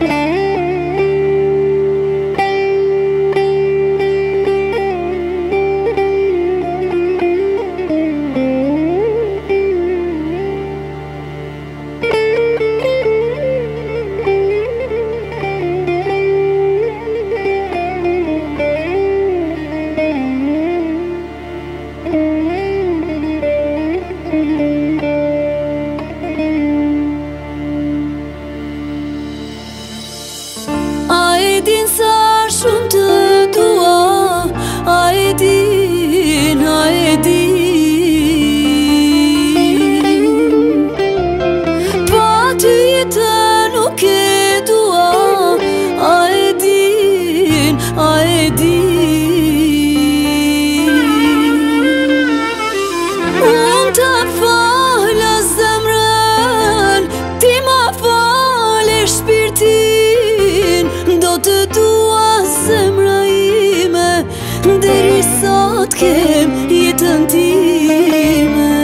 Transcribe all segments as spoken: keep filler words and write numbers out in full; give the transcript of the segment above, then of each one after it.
A e din sa shumë të dua, a e din, a e din. Pa ty jetë nuk e dua, a e din, a e din. Unë të falë zemrën, ti ma falë shpirtin. Do të dua zemra ime, deri sa t'kem jetën time.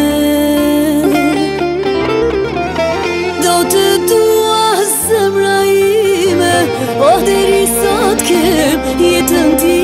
Do të dua zemra ime, oh deri sa t'kem jetën time.